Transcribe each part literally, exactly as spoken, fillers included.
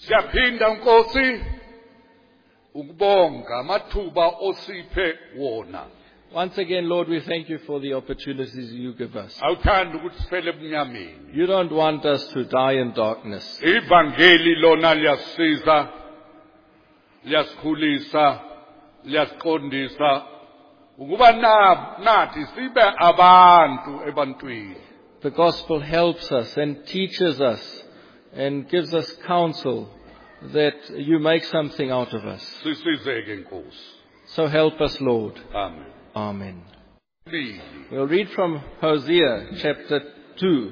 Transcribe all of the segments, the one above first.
Siyaphinda Nkosi ukubonga amathuba osiphe wona. Once again, Lord, we thank you for the opportunities you give us. Awuthanda ukuthi sifele ebunyameni. You don't want us to die in darkness. Ivangeli lona liyasiza, liyasikhulisa, liyasiqondisa ukuba nathi sibe abantu ebantwini. The gospel helps us and teaches us and gives us counsel that you make something out of us. Sisizeke Nkosi. So help us, Lord. Amen. Amen. We'll read from Hosea chapter two.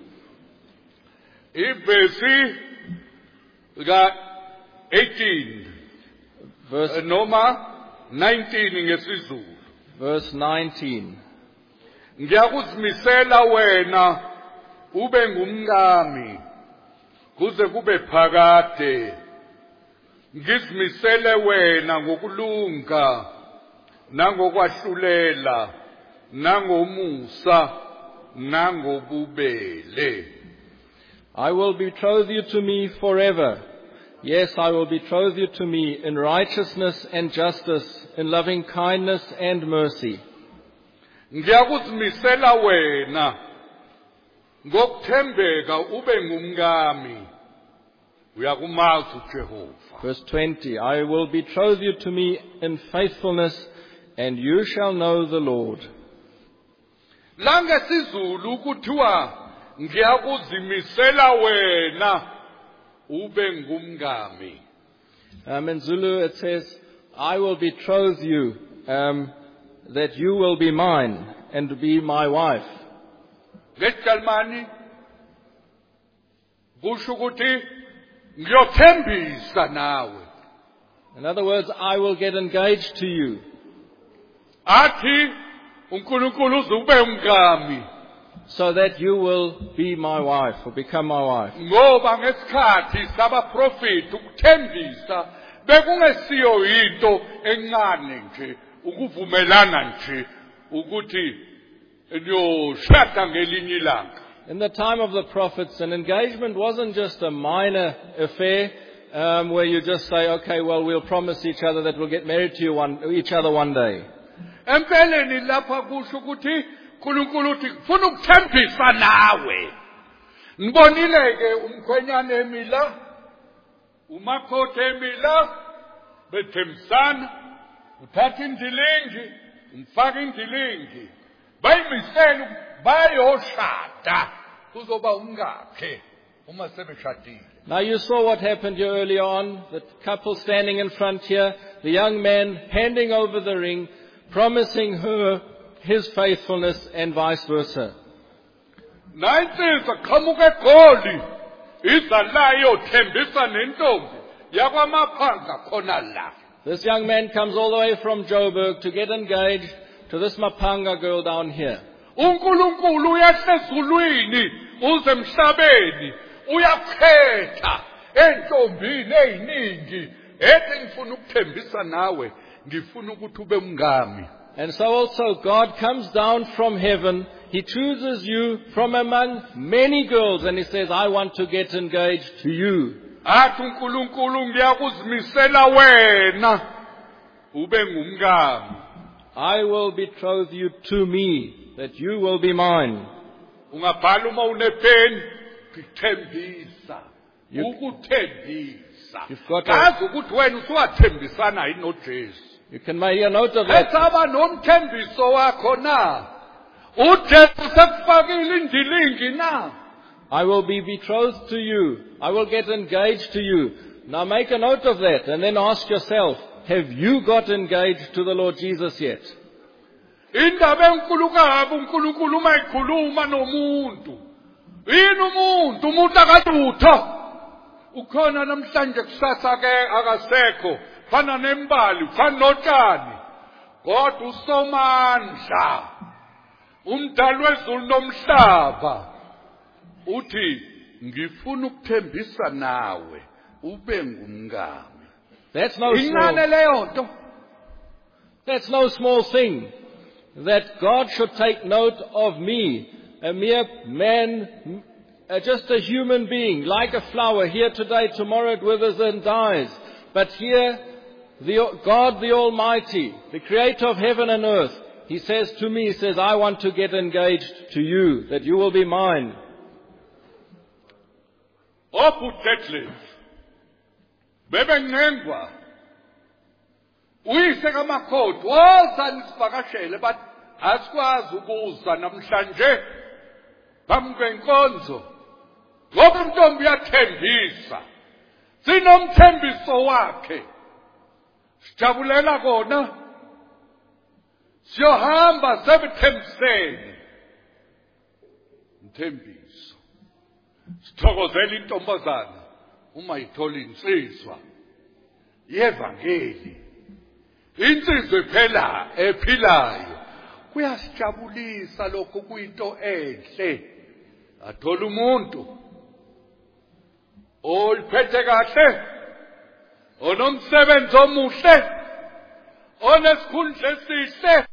Ivesi ka eighteen. Verse, noma nineteen ngesizulu. verse nineteen. Ngiyakuzimisela wena ube ngumngami kuze kube phakade. Ngizimisele wena ngokulunga nangokwahlulela nangomusa nangobubele. I will betroth you to me forever. Yes, I will betroth you to me in righteousness and justice, in loving kindness and mercy. Ngiyakuzimisela wena ngokuthembeka ube ngumngami. Uyakumazi uJehova. Verse twenty, I will betroth you to me in faithfulness, and you shall know the Lord. Langesizulu kuthiwa ngiyakuzimisela wena ube ngumngami. Um, in Zulu it says, I will betroth you, um, that you will be mine and be my wife. Ngejalimani kusho ukuthi ngiyothembisa nawe. In other words, I will get engaged to you. Athi uNkulunkulu uzube umngami. So that you will be my wife or become my wife. Ngoba ngesikhathi sabaprofeti ukuthembisa bekungesiyo into encane nje ukuvumelana nje ukuthi niyoshada ngelinye ilanga. In the time of the prophets, an engagement wasn't just a minor affair um, where you just say, okay, well, we'll promise each other that we'll get married to you one, each other one day. Empeleni lapha kusho ukuthi uNkulunkulu uthi ufuna ukuthembisa nawe. Ngibonile ke umkhwenyana emila, umakhothi emila, bethembisana, uthatha indilingi, umfaka indilingi. Bayimisela bayoshada kuzoba umngakhe uma sebeshadile. Now you saw what happened here earlier on, the couple standing in front here, the young man handing over the ring, promising her his faithfulness and vice versa. Nayinsizwa qhamuka eGoli izalayo thembisa nentombi yakwamaphanga khona la. This young man comes all the way from Joburg to get engaged to this Mapanga girl down here. uNkulunkulu uyahlezulwini uze emhlabeni uyakhetha entombini eziningi ethi ngifuna ukuthembisa nawe ngifuna ukuthi ube umngami. And so also God comes down from heaven. He chooses you from among many girls and he says, I want to get engaged to you. Athi uNkulunkulu ngiyakuzimisela wena ube ngumngami. I will betroth you to me, that you will be mine. Ungabhala uma unepeni kuthembisa. Ukuthembisa. You've got Kazi ukuthi wena usuwathembisana yini noJesu. You can make a note of that. Ethaba nomthembiso wakho na. uJesu sekufakile indilingi na. I will be betrothed to you. I will get engaged to you. Now make a note of that and then ask yourself, have you got engaged to the Lord Jesus yet? Indaba enkulu kabi uNkulunkulu uma ekhuluma nomuntu. Yini umuntu, umuntu akadutho. Ukhona namhlanje kusasa ke akasekho. Fana nembali, fana notshani. Kodwa usomandla. Umdali wezulu nomhlaba. Uthi ngifuna ukuthembisa nawe ube ngumngami. That's no Incane small, leyo nto. that's no small thing. That God should take note of me, a mere man uh, just a human being, like a flower. Here today, tomorrow it withers and dies. But here, the, God the Almighty, the creator of heaven and earth, He says to me, He says, I want to get engaged to you, that you will be mine. Oputhetli. Bebenengwa. Uyise kamakhosi woza nisivakashele but asikwazi ukuza namhlanje phambi kwenkonzo. Ngoba intombi uyathembisa. Sinomthembiso wakhe. Sijabulela kona. Siyohamba sebethembiseni. Mthembiso. Sithokozela intombazana uma ithola insizwa yevangeli. Insizwa phela ephilayo. Kuyasijabulisa lokho kuyinto enhle. Athola umuntu oliphethe kahle, onomsebenzi omuhle, onesikhundla esihle.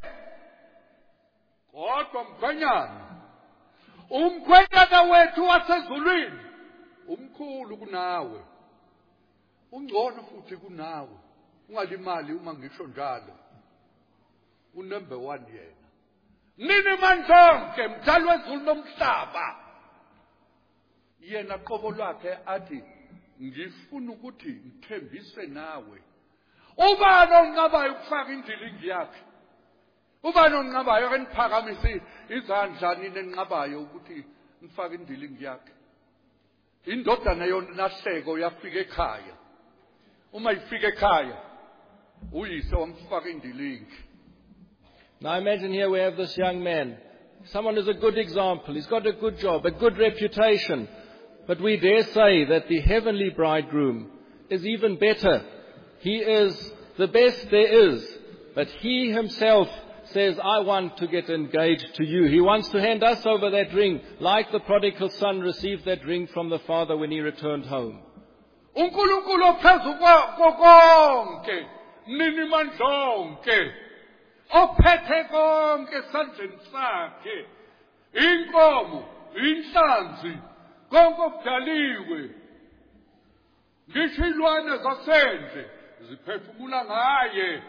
Kodwa mkhwenyana, umkhwenyana wethu wasezulwini umkhulu kunawe, ungcono futhi kunawe. Ungalimali uma ngisho njalo. Unumber one yena. Nini manjonke mdali wezulu nomhlaba. Yena qobo lwakhe athi ngifuna ukuthi ngithembise nawe. Ubani onqabayo ukufaka indilingi yakhe? Ubani onqabayo ke niphakamisa izandla nini enqabayo ukuthi nifake indilingi yakhe? Indodana yonahleko yafika ekhaya. Uma ifika ekhaya uyise wamfaka indilingi. Now imagine here we have this young man. Someone is a good example. He's got a good job, a good reputation. But we dare say that the heavenly bridegroom is even better. He is the best there is. But he himself says, I want to get engaged to you. He wants to hand us over that ring, like the prodigal son received that ring from the father when he returned home. uNkulunkulu ophezu konke, nini mandlonke, ophethe konke esandleni sakhe, inkomo, inhlanzi, konke okudaliwe, ngisho ilwane zasendle ziphefumula ngaye.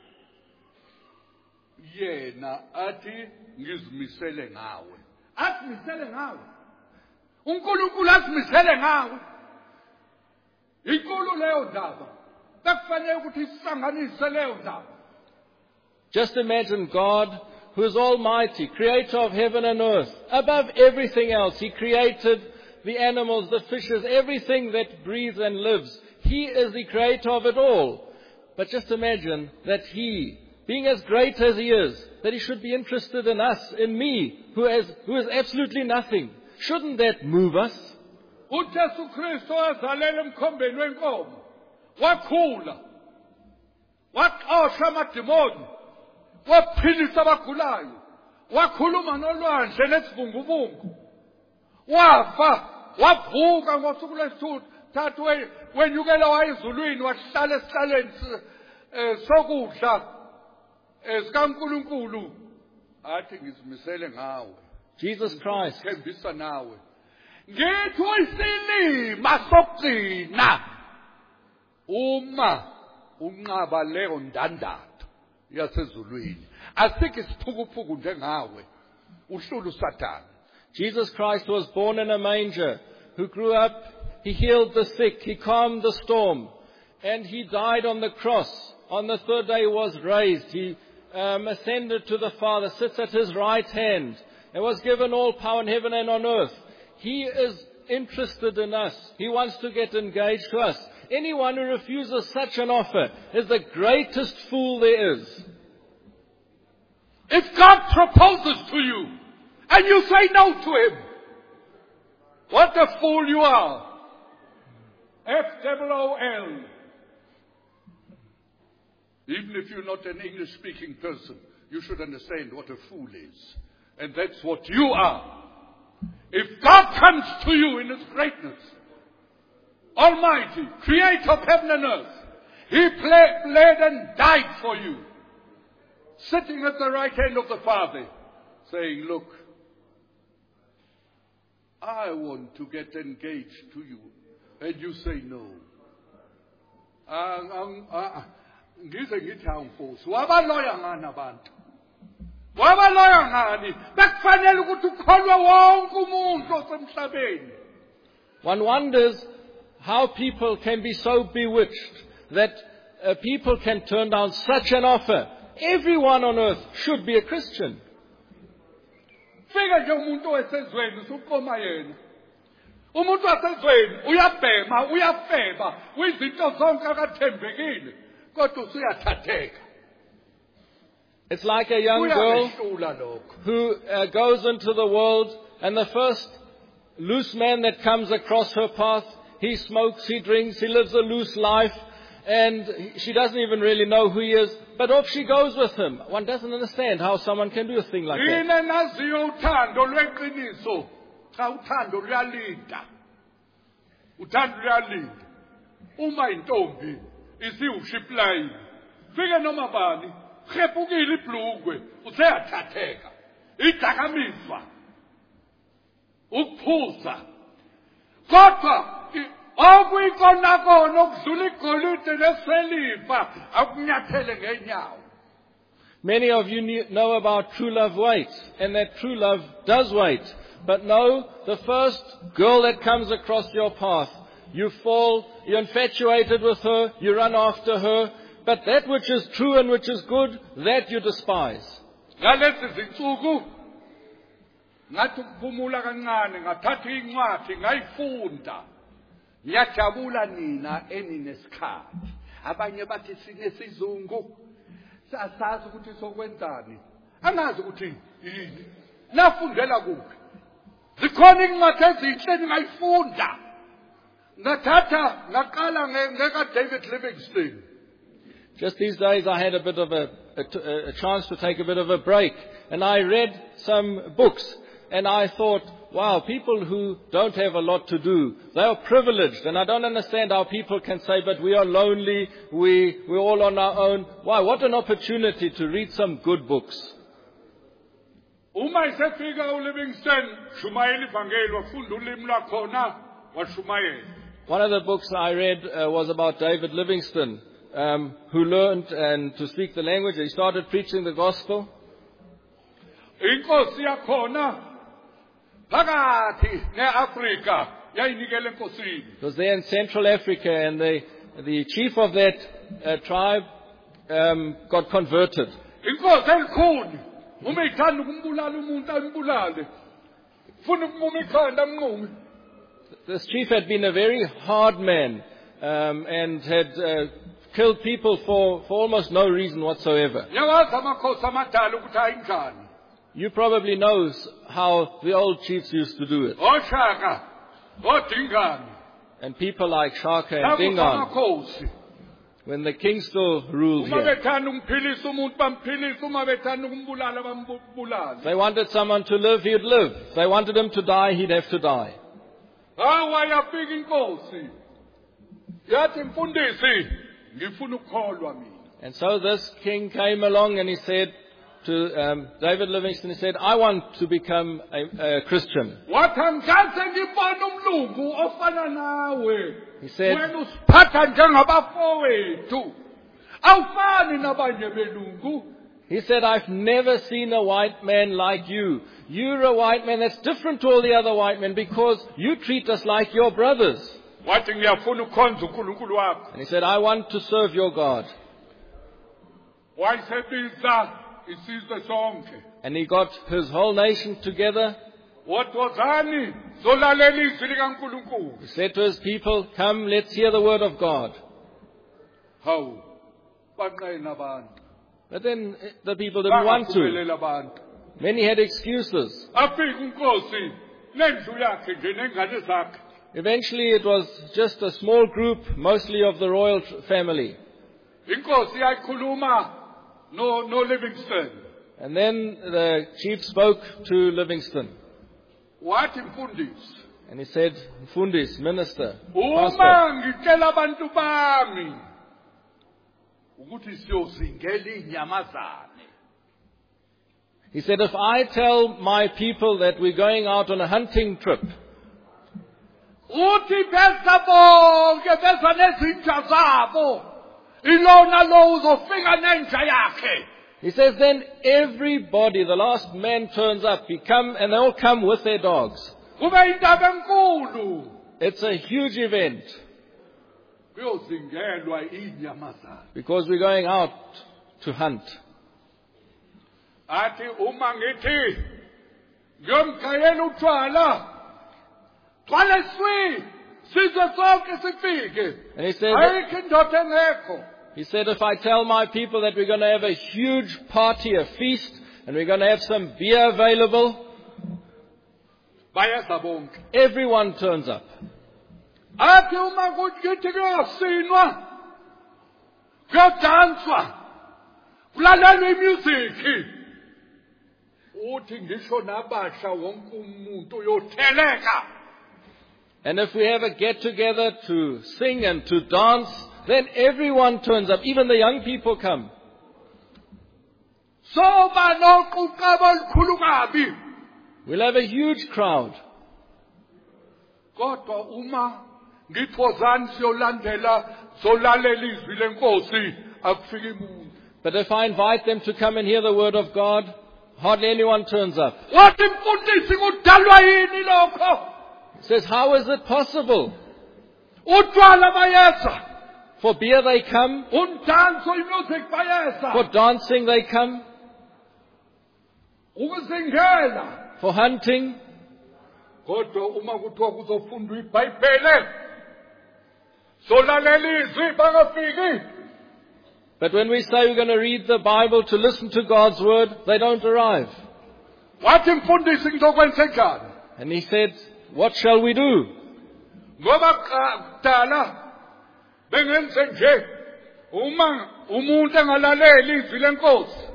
Yena athi ngizimisele ngawe. Asimisele ngawe. uNkulunkulu asimisele ngawe. Inkulu leyo ndaba. Bekufanele ukuthi sisanganise leyo ndaba. Just imagine God, who is almighty, creator of heaven and earth. Above everything else, He created the animals, the fishes, everything that breathes and lives. He is the creator of it all. But just imagine that He, being as great as He is, that He should be interested in us, in me, who has, who is absolutely nothing. Shouldn't that move us? uJesu Kristu wazalele emkhombeni wenkomo. Wakhula. Waxosha amadimoni. Waphilisa abagulayo. Wakhuluma nolwandle nesivunguvungu. Wafa. Wavuka ngosuku lwesithathu wenyukela wayezulwini wahlala esihlalweni sokudla esikaNkulunkulu. Athi ngizimisele ngawe. Jesus Christ. Thembisa nawe. Ngithi uyisilima sokugcina uma unqaba leyo ndandatho yasezulwini. Asike isiphukuphuku njengawe uhlulu Satan. Jesus Christ was born in a manger, who grew up, He healed the sick, He calmed the storm, and He died on the cross. On the third day He was raised. He um, ascended to the Father, sits at His right hand, and was given all power in heaven and on earth. He is interested in us. He wants to get engaged to us. Anyone who refuses such an offer is the greatest fool there is. If God proposes to you and you say no to Him, what a fool you are. F O O L. Even if you're not an English-speaking person, you should understand what a fool is. And that's what you are. If God comes to you in His greatness, Almighty, Creator of heaven and earth, He bled and died for you, sitting at the right hand of the Father, saying, look, I want to get engaged to you. And you say no. Ngize ngithi awumfosi. Wabaloya ngani abantu? Wabaloya ngani? Bekufanele ukuthi ukholwe wonke umuntu osemhlabeni. One wonders how people can be so bewitched that uh, people can turn down such an offer. Everyone on earth should be a Christian. Fika nje umuntu wesezweni usuqoma yena. Umuntu wasezweni uyabhema, uyafeba, uyizinto zonke akathembekile, kodwa usuyathatheka. It's like a young girl who uh, goes into the world, and the first loose man that comes across her path, he smokes, he drinks, he lives a loose life, and she doesn't even really know who he is, but off she goes with him. One doesn't understand how someone can do a thing like that. Cha uthando luyalinda. Uthando luyalinda. Uma intombi isiwushipline. Fike noma bani, khepukile ibhlukwe, useyathatheka. Idakamizwa. Ukuphuza. Kodwa okuyikona kona okudlula igolide neseliva akunyathele ngenyawo. Many of you know about true love waits, and that true love does wait. But no, the first girl that comes across your path, you fall, you're infatuated with her, you run after her, but that which is true and which is good, that you despise. Ngalezi zinsuku ngathi ukuphumula kancane ngathatha incwadi ngayifunda. Ngiyajabula nina eninesikhathi. Abanye bathi sinesizungu. Sasazi ukuthi sokwenzani. Angazi ukuthi yini. Nafundela kuphi? Zikhona incwadi ezinhle ngayifunda. Ngathatha ngaqala ngeka David Livingstone. Just these days I had a bit of a, a, a chance to take a bit of a break, and I read some books, and I thought, wow, people who don't have a lot to do, they are privileged, and I don't understand how people can say, but we are lonely, we, we're all on our own. Why? What an opportunity to read some good books. Uma isefika uLivingstone, shumayela ivangeli wafunda ulimi lwakhona washumayela. One of the books I read uh, was about David Livingstone, um, who learned and to speak the language. He started preaching the gospel. Inkosi yakhona phakathi neAfrika yayinikele enkosini. It was there in Central Africa, and the the chief of that uh, tribe um, got converted. Inkosi elikhulu uma ithanda ukumbulala umuntu ambulale. Funa ukumuma ikhanda amnqume. This chief had been a very hard man, um, and had uh, killed people for, for almost no reason whatsoever. You probably know how the old chiefs used to do it. And people like Shaka and Dingaan, when the king still ruled here, they wanted someone to live, he'd live. If they wanted him to die, he'd have to die. And so this king came along and he said to um, David Livingstone, he said, I want to become a, a Christian. He said, he said, I've never seen a white man like you. You're a white man that's different to all the other white men because you treat us like your brothers. And he said, I want to serve your God. And he got his whole nation together. He said to his people, come, let's hear the word of God. But then the people didn't want to. Many had excuses. Eventually it was just a small group, mostly of the royal family. And then the chief spoke to Livingstone. And he said, Mfundis, minister, pastor, he said, if I tell my people that we're going out on a hunting trip, uthi besa bonke besa nezinja zabo ilona lo uzofika nenja yakhe. He says, then everybody, the last man turns up. He come, and they all come with their dogs. Kube indaba enkulu It's a huge event kuyozingelwa inyamazana. because we're going out to hunt. Athi uma ngithi ngiyomgayela utshwala thwale swi sizwe sonke sifike And he said, ayikho indoda engekho. he said, if I tell my people that we're going to have a huge party, a feast, and we're going to have some beer available, Bayeza bonke. everyone turns up. Athi uma kuthi kuyosinwa kuyodanswa kulalelwa imusic uthi ngisho nabasha wonke umuntu uyotheleka. And if we have a get-together to sing and to dance, then everyone turns up. Even the young people come. Soba noquqaba olukhulu kabi. We'll have a huge crowd. Kodwa uma ngithozani siyolandela zolalela izwi lenkosi akufiki umuntu. But if I invite them to come and hear the word of God, hardly anyone turns up. Wathi mfundisi kudalwa yini lokho? He says, how is it possible? Utshwala bayeza, For beer they come, umdanso imusic bayeza, for dancing they come, ukuzingela. for hunting. Kodwa uma kuthiwa kuzofundwa iBhayibheli solalela izwi bangafiki. But when we say we're going to read the Bible to listen to God's word, they don't arrive. Wathi mfundisi ngizokwenza njani? And he said, what shall we do? Ngoba kudala bengenze nje uma umuntu engalaleli izwi lenkosi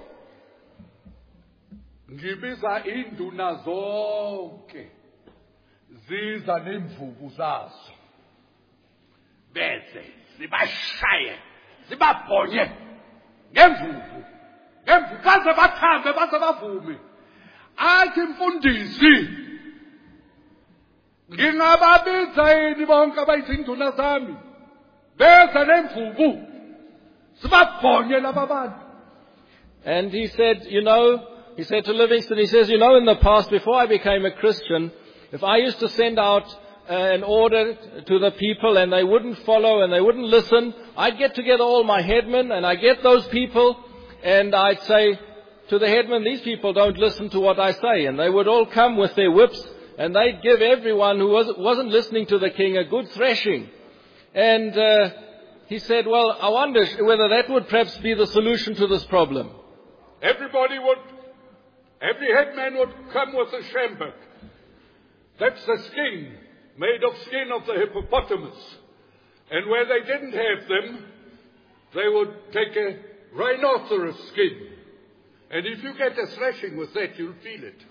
ngibiza induna zonke ziza nemvubu zazo bese sibashaye sibabhonye ngemvubu ngemvubu kaze bathambe baze bavume. Athi mfundisi ngingababiza yini bonke abayizinduna zami bese nemvubu sibabhonye laba bantu. And he said, you know, he said to Livingston, he says, you know, in the past, before I became a Christian, if I used to send out uh, an order to the people and they wouldn't follow and they wouldn't listen, I'd get together all my headmen and I'd get those people and I'd say to the headmen, these people don't listen to what I say. And they would all come with their whips and they'd give everyone who was, wasn't listening to the king a good thrashing. And uh, he said, well, I wonder whether that would perhaps be the solution to this problem. Everybody would, every headman would come with a sjambok. That's the skin, made of skin of the hippopotamus. And where they didn't have them, they would take a rhinoceros skin. And if you get a thrashing with that, you'll feel it.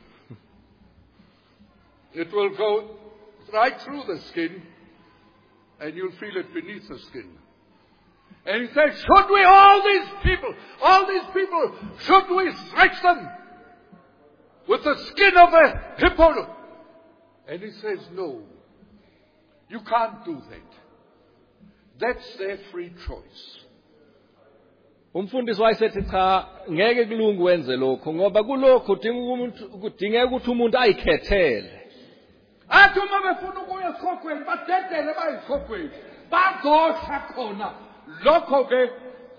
It will go right through the skin, and you'll feel it beneath the skin. And he says, should we, all these people, all these people, should we thrash them with the skin of a hippo? And he says, no, you can't do that. That's their free choice. Umfundisi wayesethi cha ngeke kulungu wenze lokho ngoba kulokho kudinga umuntu kudingeka ukuthi umuntu ayikhethele. Athi uma befuna ukuya esikhokweni badedele bayisikhokweni bazosha khona lokho ke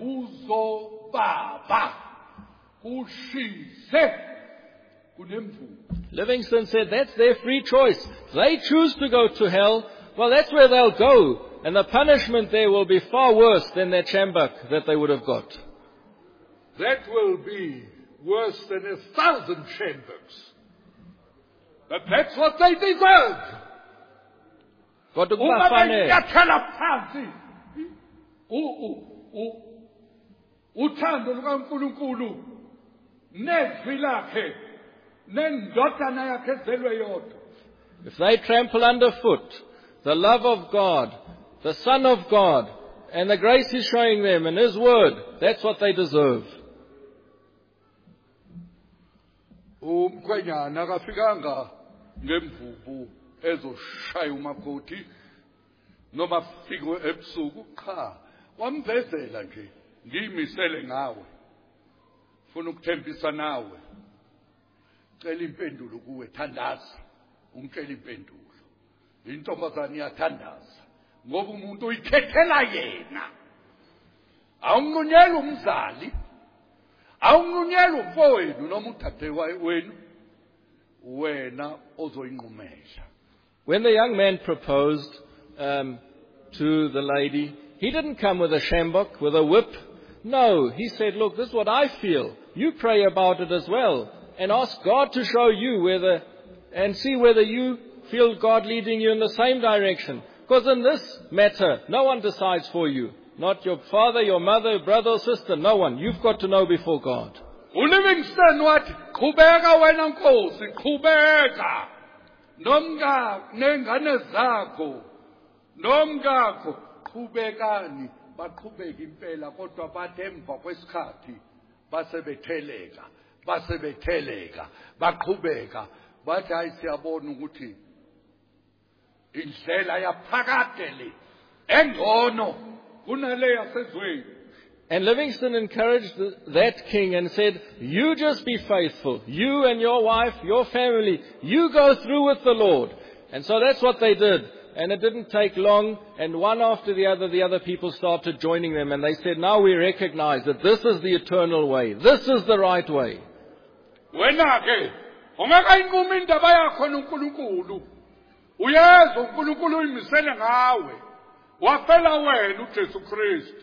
uzobaba ushise kunemvubu. Livingston said that's their free choice. They choose to go to hell. Well, that's where they'll go. And the punishment there will be far worse than their sjambok that they would have got. That will be worse than a thousand shamboks. But that's what they deserve. Kodwa Uma kubafanele. benyathela phansi uthando lukaNkulunkulu nezwi lakhe nendodana yakhe ezelwe yodwa. If they trample underfoot the love of God, the Son of God, and the grace He's showing them and His Word, that's what they deserve. Umkhwenyana akafikanga ngemvubu ezoshaya umakoti noma fikwe ebusuku cha wamvezela nje ngiyimisele ngawe ufuna ukuthembisa nawe cela impendulo kuwe thandaza ungitshela impendulo intombazane iyathandaza ngoba umuntu uyikhethela yena awunqunyela umzali awunqunyela umfowenu noma uthathe wenu wena ozoyinqumela. When the young man proposed um, to the lady, he didn't come with a shambok, with a whip. No, he said, look, this is what I feel. You pray about it as well and ask God to show you whether, and see whether you feel God leading you in the same direction. Because in this matter, no one decides for you. Not your father, your mother, brother or sister, no one. You've got to know before God. uLivingston wathi qhubeka wena Nkosi qhubeka nomka nengane zakho nomkakho qhubekani baqhubeka impela kodwa bathe emva kwesikhathi basebetheleka basebetheleka baqhubeka bathi hayi siyabona ukuthi indlela yaphakade le engcono kunale yasezweni. And Livingston encouraged the, that king and said, you just be faithful. You and your wife, your family, you go through with the Lord. And so that's what they did. And it didn't take long. And one after the other, the other people started joining them. And they said, now we recognize that this is the eternal way. This is the right way. Wena ke ungakayinquma indaba yakho noNkulunkulu. Uyazi uNkulunkulu uyimisele ngawe. Wafela wena uJesu Kristu.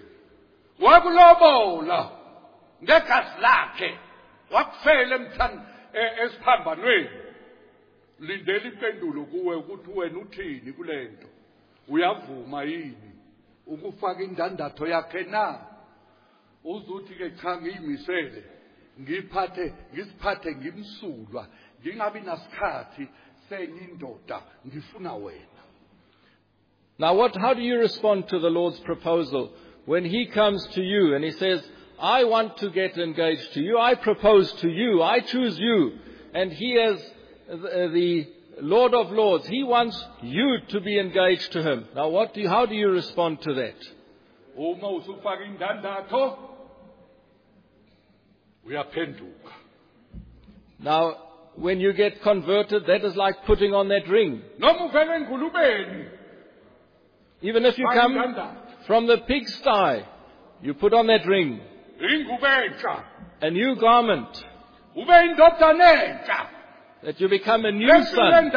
Wakulobola ngegazi lakhe wakufela emthani esiphambanweni. Lindela impendulo kuwe ukuthi wena uthini kulento. Uyavuma yini ukufaka indandatho yakhe na? Uzuthi ke cha ngiyimisele ngiphathe ngisiphathe ngimsulwa ngingabi nasikhathi senyindoda ngifuna wena. Now what, how do you respond to the Lord's proposal when He comes to you and He says, I want to get engaged to you, I propose to you, I choose you, and He as the Lord of Lords, He wants you to be engaged to Him. Now what do you, how do you respond to that? Uma usufaka indandatho uyaphenduka. Now when you get converted, that is like putting on that ring. Noma uvela engulubeni. Even if you come from the pigsty, you put on that ring, a new garment, that you become a new son.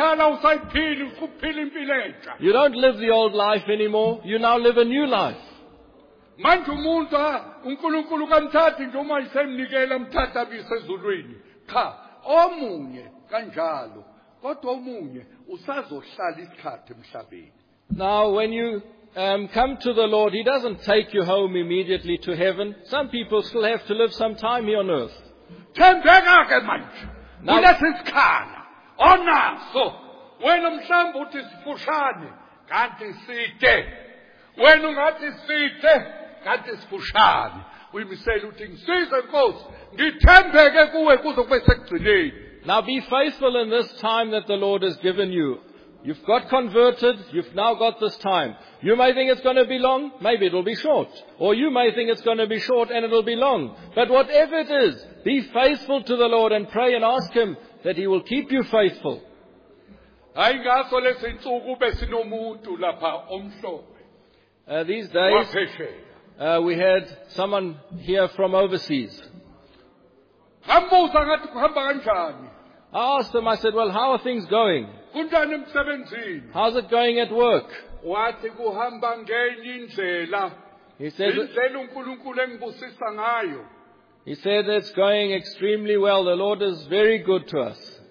You don't live the old life anymore. You now live a new life. Manje umuntu uNkulunkulu kamthathi nje uma isemnikela mthatha bisezulwini. Cha, omunye kanjalo. Kodwa omunye usazohlala isikhathi emhlabeni. Now, when you um, come to the Lord, He doesn't take you home immediately to heaven. Some people still have to live some time here on earth. Thembeka ke manje. Kulesisikhala onaso. Wena mhlawumbe uthi sifushane kanti side. Wena ungathi side kanti sifushane. Uyimisela uthi ngisize Nkosi ngithembeke kuwe kuze kube sekugcineni. Now be faithful in this time that the Lord has given you. You've got converted, you've now got this time. You may think it's going to be long, maybe it'll be short. Or you may think it's going to be short and it'll be long. But whatever it is, be faithful to the Lord and pray and ask Him that He will keep you faithful. Uh, these days, uh, we had someone here from overseas. I asked him, I said, well, how are things going? How's it going at work? He said, he said it's going extremely well. The Lord is very good to us.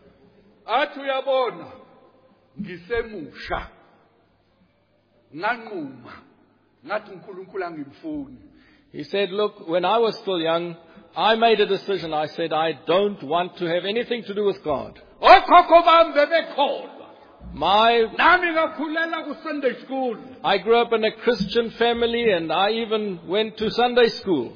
He said, look, when I was still young, I made a decision. I said, I don't want to have anything to do with God. My, I grew up in a Christian family and I even went to Sunday school.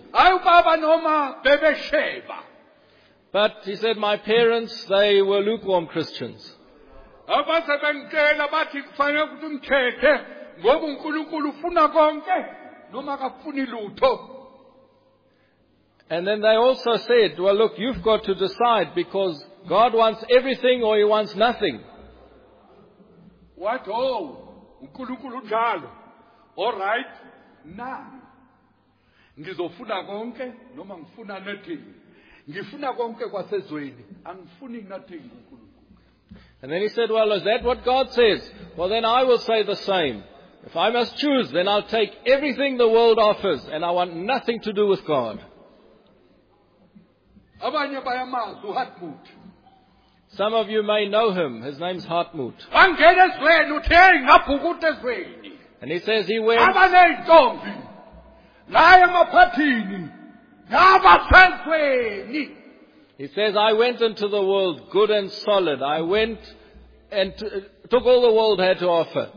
But he said, my parents, they were lukewarm Christians. ngoba uNkulunkulu ufuna konke noma akafuni lutho. And then they also said, well, look, you've got to decide because God wants everything or He wants nothing. What? Oh, uNkulunkulu njalo. All right. Na. Ngizofuna konke noma ngifuna nothing. Ngifuna konke kwasezweni. Angifuni nothing uNkulunkulu. And then he said, well, is that what God says? Well, then I will say the same. If I must choose, then I'll take everything the world offers and I want nothing to do with God. Abanye bayamazi uHartmut. Some of you may know him. His name's Hartmut. Wangena ezweni uthe ngabhukuta ezweni. And he says he went, abaneyintombi naye emaphathini nabasezweni. he says, I went into the world good and solid. I went and t- took all the world had to offer.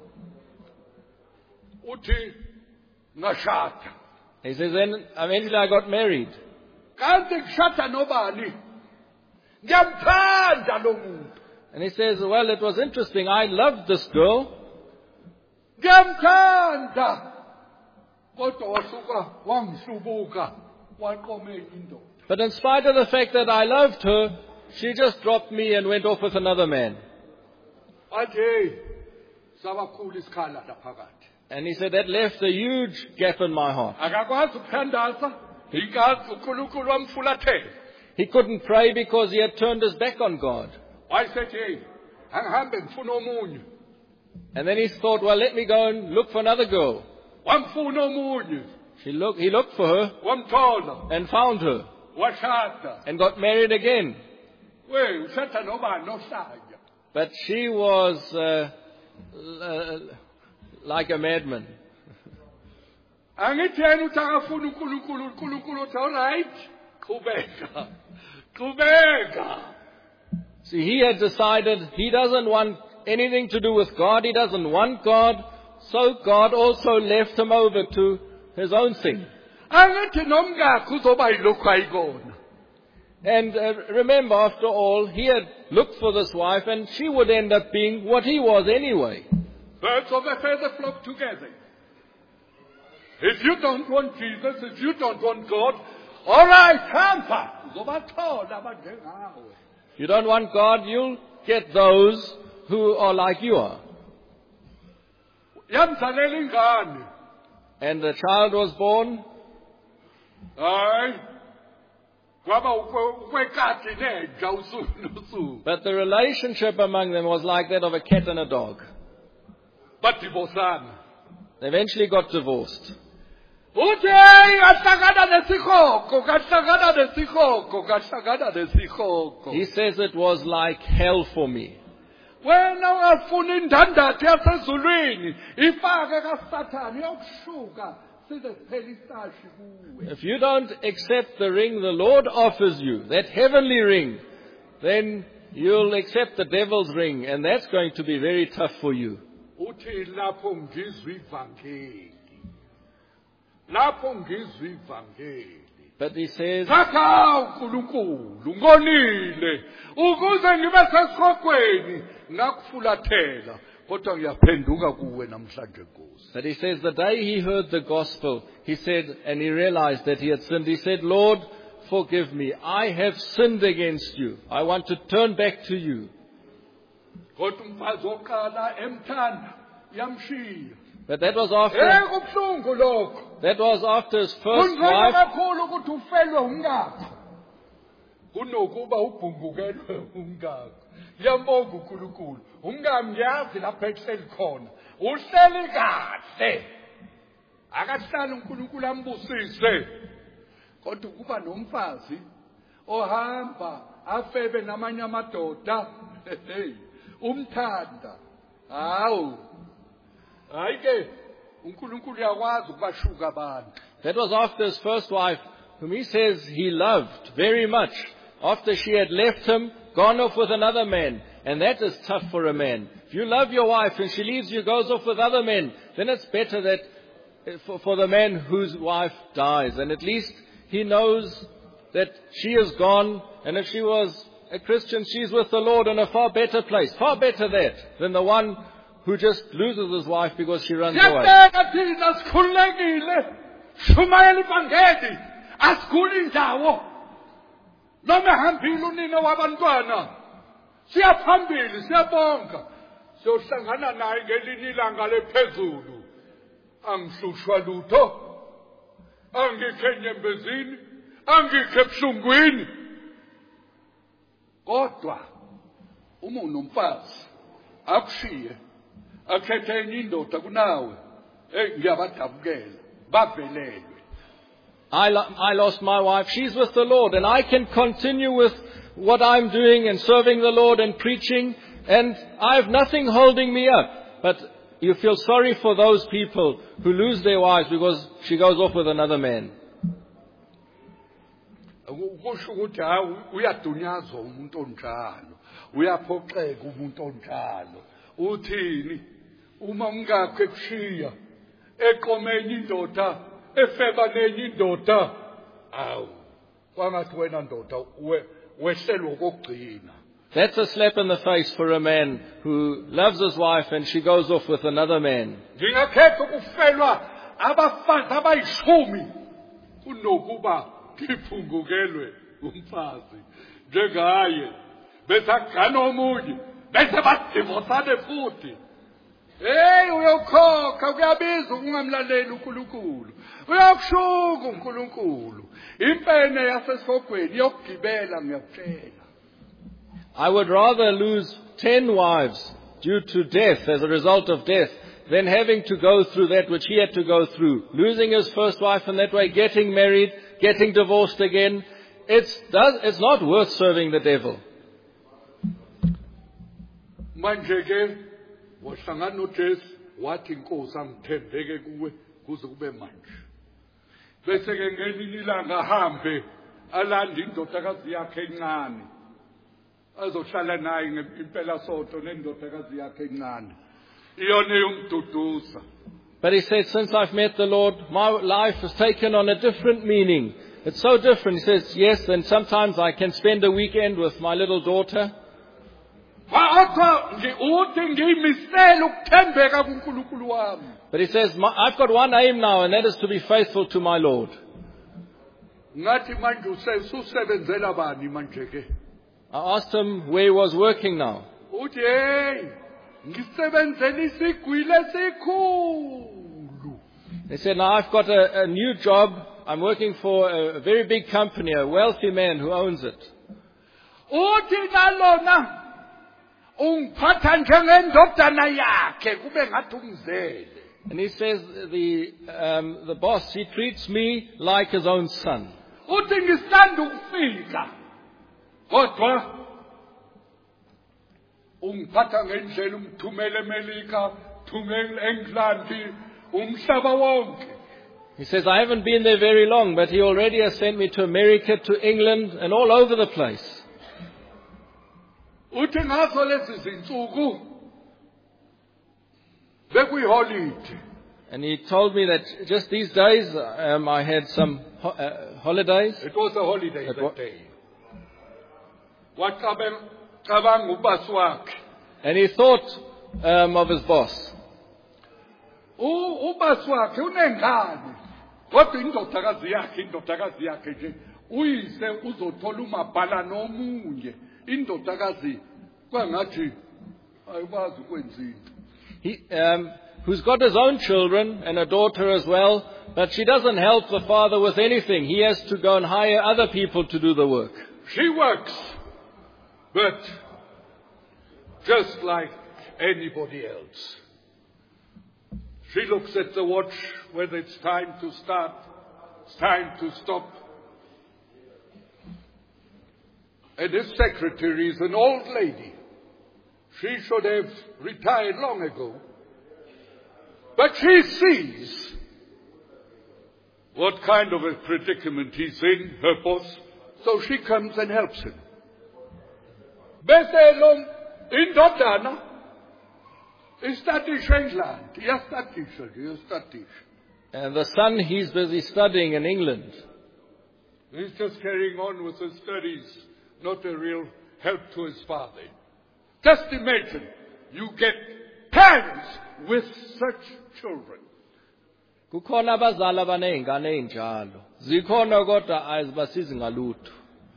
Uthi ngashada. He says, then eventually I got married. Kanti ngishada nobani? Ngiyamthanda lo muntu. And he says, well, it was interesting. I loved this girl. Ngiyamthanda. Kodwa wasuka wangihlubuka waqoma enye indoda. But in spite of the fact that I loved her, she just dropped me and went off with another man. Athi sabakhulu isikhala laphakathi. And he said, that left a huge gap in my heart. Akakwazi ukuthandaza, ingazi uNkulunkulu wamfulathela. He couldn't pray because he had turned his back on God. Wayesethi, angihambe ngifuna omunye. And then he thought, well, let me go and look for another girl. Wamfuna omunye. She looked, he looked for her Wamthola, and found her washada. and got married again. We ushada nobani nohlanya. But she was uh, uh, like a madman. Angitheni uthi akafuna uNkulunkulu, uNkulunkulu uthi all right, qhubeka. Qhubeka. See, he had decided he doesn't want anything to do with God. He doesn't want God. So God also left him over to his own thing. Angithi nomkakhe uzoba yilokhu ayikona. And uh, remember, after all, he had looked for this wife and she would end up being what he was anyway. Birds of a feather flock together. If you don't want Jesus, if you don't want God, all right, hamper. Uzobathola abanjengawe. If you don't want God, you'll get those who are like you are. Yamzalela ingane. And the child was born. Hayi. Kwaba ukwekati nenja usuku nosuku. But the relationship among them was like that of a cat and a dog. Badivosana. They eventually got divorced. Uthi ngahlangana nesikhoko, ngahlangana nesikhoko, ngahlangana nesikhoko. He says it was like hell for me. Wena ungafuna indandatho yasezulwini, ifake kaSathane yokushuka size siphele isashi kuwe. If you don't accept the ring the Lord offers you, that heavenly ring, then you'll accept the devil's ring, and that's going to be very tough for you. Uthi lapho ngizwe ivangeli. Lapho ngizwe ivangeli. But he says, Thatha uNkulunkulu ngonile ukuze ngibe sesikhokweni ngakufulathela kodwa ngiyaphenduka kuwe namhlanje Nkosi. but he says the day he heard the gospel, he said, and he realized that he had sinned, he said, Lord, forgive me. I have sinned against you. I want to turn back to you. Kodwa umfazi oqala emthanda yamshiya. But that was after, Ekubhlungu lokho. that was after his first Kunzima wife. kakhulu ukuthi ufelwe umngakho. Kunokuba ubhungukelwe umngakho. Ngiyambonga uNkulunkulu. Umngami ngiyazi lapha ehleli khona. Uhleli kahle. Akahlali uNkulunkulu ambusise. Kodwa kuba nomfazi ohamba afebe namanye amadoda. Hey, umthanda. Hawu. Hayike uNkulunkulu uyakwazi ukubashuka abantu. That was after his first wife, whom he says he loved very much. After she had left him, gone off with another man. And that is tough for a man. If you love your wife and she leaves you, goes off with other men, then it's better that for, for the man whose wife dies. And at least he knows that she is gone. And if she was a Christian, she's with the Lord in a far better place. Far better that than the one who just loses his wife because she runs away. Siyabheka thina sikhululekile. Shumayela ibhangeli. Asiguli indawo. Noma ehambile unina wabantwana. Siyaphambili, siyabonga. Siyohlangana naye ngelinye ilanga lephezulu. Angihlushwa lutho. Angikho enyembezini. Angikho ebuhlungwini. Kodwa uma unomfazi akushiye akhethe enye indoda kunawe, hey ngiyabadabukela bavelelwe. I, lo- I lost my wife. She's with the Lord, and I can continue with what I'm doing and serving the Lord and preaching, and I have nothing holding me up. But you feel sorry for those people who lose their wives because she goes off with another man. Kusho ukuthi hayi uyadunyazwa umuntu onjalo, uyaphoxeka umuntu onjalo. Uthini uma ungakho ekushiya eqomenye indoda efeba nenye indoda, awu kwangathi wena ndoda wehlelwa kokugcina. That's a slap in the face for a man who loves his wife and she goes off with another man. Ngingakhetha ukufelwa abafazi abayishumi kunokuba ngiphungukelwe umfazi njengaye bese agana omunye bese badivosane futhi. Hey uyokhokha kuyabiza ukungamlaleli uNkulunkulu. Uyakushuka uNkulunkulu. Impene yasesifogweni yokugibela ngiyakutshela. I would rather lose ten wives due to death, as a result of death, than having to go through that which he had to go through. Losing his first wife and that way getting married, getting divorced again. It's, does, it's not worth serving the devil. Manje ke wahlangana noJesu wathi inkosi angithembeke kuwe kuze kube manje. Bese ke ngelinye ilanga ahambe alanda indodakazi yakhe encane. Azohlala naye ngempela sonto nendodakazi yakhe encane. Iyona yomduduza. But he said, since I've met the Lord, my life has taken on a different meaning. It's so different. He says, yes, and sometimes I can spend a weekend with my little daughter. But he says, "My- I've got one aim now, and that is to be faithful to my Lord. I asked him where he was working now. He said, now I've got a, a new job. I'm working for a, a very big company, a wealthy man who owns it. And he says, the, um, the boss, he treats me like his own son. Ungiphatha ngendlela umthumele eMelika, thumela eNgilandi, umhlaba wonke. He says, I haven't been there very long, but he already has sent me to America, to England, and all over the place. Uthi ngazo lezi zinsuku bekuyiholiday. And he told me that just these days um, I had some ho- uh, holidays. It was a holiday It wa- that day. Wacabanga ubasi wakhe. And he thought um, of his boss. U- Ubasi wakhe unengane. Kodwa indodakazi yakhe, indodakazi yakhe nje uyise uzothola umabhala nomunye. Indodakazi kwangathi ayikwazi ukwenza into. He, um, who's got his own children and a daughter as well, but she doesn't help the father with anything. He has to go and hire other people to do the work. She works, but just like anybody else. She looks at the watch, whether it's time to start, it's time to stop. And his secretary is an old lady. She should have retired long ago. But she sees what kind of a predicament he's in, her boss, so she comes and helps him. Bese lo indodana istathisha eNgilandi, iyastathisha nje, iyastathisha. And the son, he's busy studying in England. He's just carrying on with his studies, not a real help to his father. Just imagine, you get parents with such children. Kukhona abazali abanezingane ezinjalo. Zikhona kodwa azibasizi ngalutho.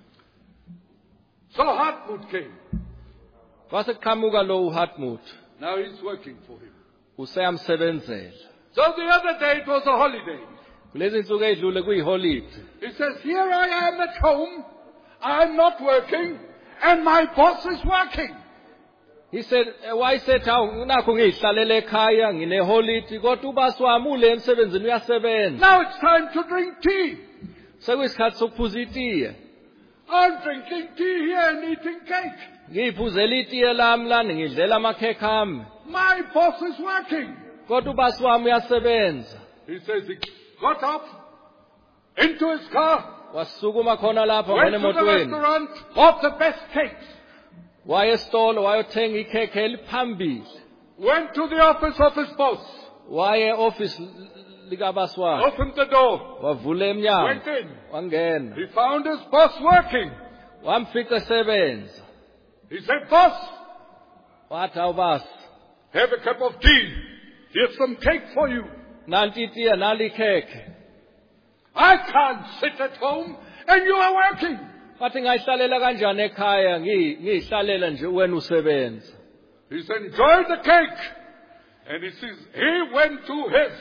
So Hartmut came. Kwase qhamuka lo uHartmut. Now he's working for him. Useyamsebenzela. So the other day it was a holiday. Kulezi insuku edlule kuyiholide. He says, here I am at home. I'm not working. And my boss is working. He said, why said how nakho ngihlalele ekhaya ngineholide kodwa ubasi wami ule emsebenzini uyasebenza. Now it's time to drink tea. Sekuyisikhathi sokuphuza itiye. I'm drinking tea here and eating cake. Ngiphuzela itiye lami lana ngidlela amakhekhe ami. My boss is working. Kodwa ubasi wami uyasebenza. He says he got up into his car, Wasukuma khona lapha went ngene to the emotweni. restaurant, bought the best cakes, Waye esitolo wayothenga ikhekhe eliphambili. went to the office of his boss, Waye office likabasi wakhe. opened the door, Wavula emnyango. went in. Wangena. He found his boss working. Wamfica esebenza. He said, boss, Wathi awubasi. have a cup of tea. Here's some cake for you. Nanti itiye nali ikhekhe. I can't sit at home and you are working. Wathi ngayihlalela kanjani ekhaya ngi ngihlalela nje wena usebenza. He said, enjoy the cake. And he says, he went to his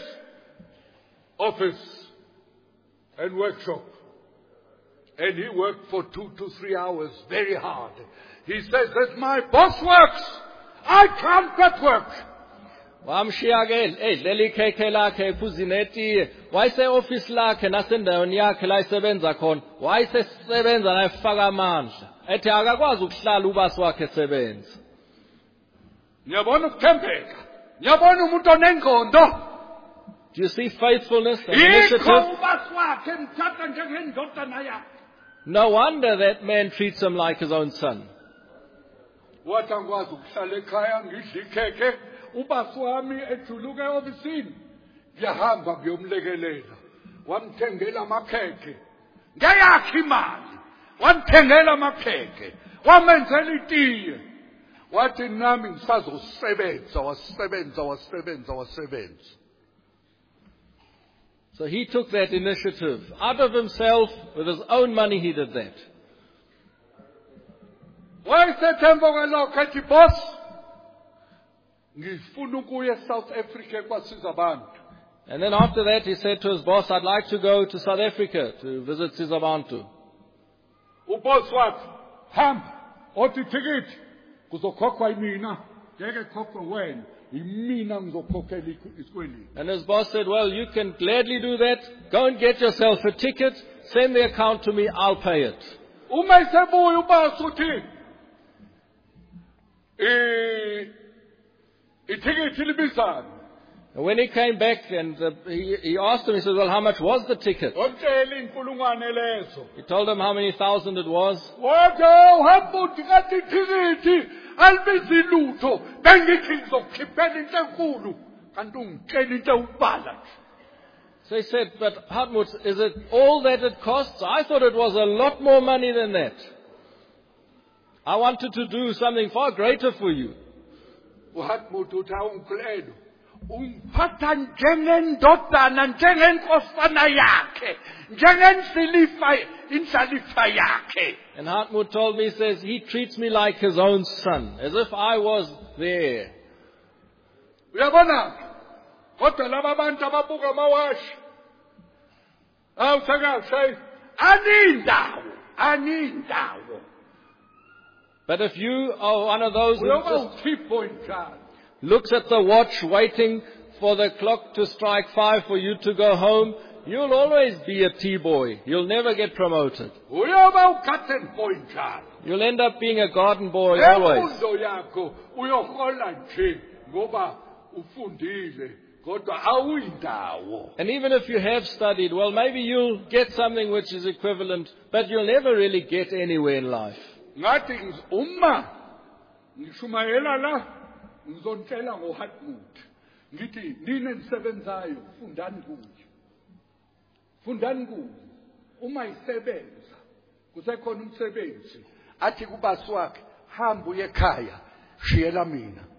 office and workshop. And he worked for two to three hours very hard. He says, as my boss works, I can't but work. Wamshiya ke edlela ikhekhe lakhe ephuzini etiye. Wayese office lakhe nasendaweni yakhe la isebenza khona. Wayesebenza la efaka amandla. Ethi akakwazi ukuhlala ubasi wakhe esebenza. Ngiyabona ukuthembeka. Ngiyabona umuntu onengondo. Do you see faithfulness and Yikho initiative? ubasi wakhe emthatha njengendodana yakhe. No wonder that man treats him like his own son. Wathi angikwazi ukuhlala ekhaya ngidla ikhekhe. Ubasi wami ejuluka e-ofisini. Ngiyahamba ngiyomlekelela. Wamthengela amakhekhe. Ngeyakhe imali. Wamthengela amakhekhe. Wamenzela itiye. Wathi nami ngisazosebenza, wasebenza, wasebenza, wasebenza. So he took that initiative. Out of himself, with his own money, he did that. Wayesethi kwalokho ethi boss, ngifuna ukuya eSouth Africa kwasiza abantu. And then after that, he said to his boss, I'd like to go to South Africa to visit Sizabantu. Uboss wathi, hamba, othi ticket, kuzokhokhwa yimina, ngeke khokhwe wena, yimina ngizokhokhela isikweleti. And his boss said, well, you can gladly do that. Go and get yourself a ticket. Send the account to me. I'll pay it. Uma isebuya ubasi uthi, eh, iticket libizana. And when he came back and uh, he, he asked him, he said, well, how much was the ticket? Wamtshela inkulungwane lezo. He told him how many thousand it was. Wathi uhamba udinga iticket, alibizi lutho, bengithi ngizokukhiphela into enkulu, kanti ungitshela into ubala. So he said, but Hartmut, is it all that it costs? I thought it was a lot more money than that. I wanted to do something far greater for you. uHartmut uthi awunkulelo. Umphatha njengendodana, njengenkosana yakhe, njengensilifa, insalifa yakhe. And Hartmut told me, he says, he treats me like his own son, as if I was there. Uyabona? Kodwa laba abantu ababuka amawashi. Awusakahle, anindawo, anindawo. But if you are one of those who just Uyoba njalo. looks at the watch waiting for the clock to strike five for you to go home, you'll always be a T-boy. You'll never get promoted. Uyoba ugarden boy njalo. You'll end up being a garden boy always. Emfundo yakho uyohola nje ngoba ufundile kodwa awuyindawo. And even if you have studied, well, maybe you'll get something which is equivalent, but you'll never really get anywhere in life. Ngathi uma ngishumayela la ngizontshela ngoHartmut. Ngithi nini nisebenzayo fundani kuye. Fundani kuye. Uma isebenza kusekhona umsebenzi athi kubasi wakhe hamba uye ekhaya shiyela mina